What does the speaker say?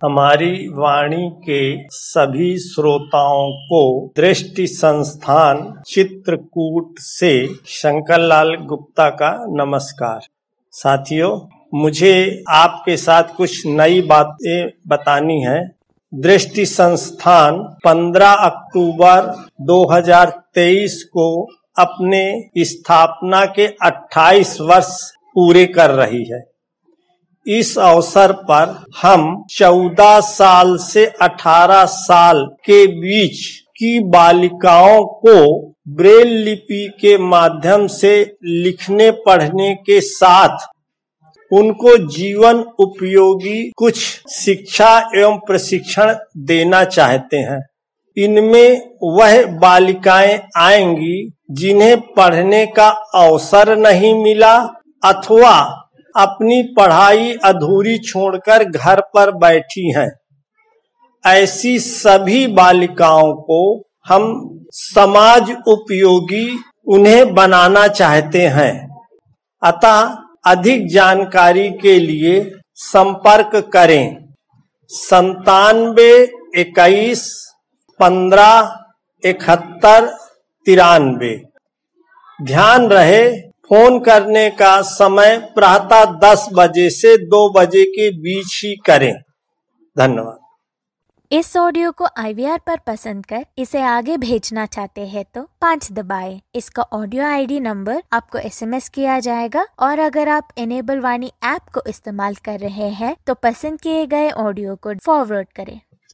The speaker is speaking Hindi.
हमारी वाणी के सभी श्रोताओं को दृष्टि संस्थान चित्रकूट से शंकरलाल गुप्ता का नमस्कार। साथियों, मुझे आपके साथ कुछ नई बातें बतानी है। दृष्टि संस्थान 15 अक्टूबर 2023 को अपने स्थापना के 28 वर्ष पूरे कर रही है। इस अवसर पर हम 14 साल से 18 साल के बीच की बालिकाओं को ब्रेल लिपि के माध्यम से लिखने पढ़ने के साथ उनको जीवन उपयोगी कुछ शिक्षा एवं प्रशिक्षण देना चाहते हैं। इनमें वह बालिकाएं आएंगी जिन्हें पढ़ने का अवसर नहीं मिला अथवा अपनी पढ़ाई अधूरी छोड़कर घर पर बैठी हैं। ऐसी सभी बालिकाओं को हम समाज उपयोगी उन्हें बनाना चाहते हैं। अतः अधिक जानकारी के लिए संपर्क करें 97 21 15 71 93। ध्यान रहे, फोन करने का समय प्रातः 10 बजे से 2 बजे के बीच ही करें। धन्यवाद। इस ऑडियो को IVR पर पसंद कर इसे आगे भेजना चाहते हैं तो 5 दबाएं। इसका ऑडियो ID नंबर आपको SMS किया जाएगा और अगर आप इनेबल वाणी ऐप को इस्तेमाल कर रहे हैं तो पसंद किए गए ऑडियो को फॉरवर्ड करें।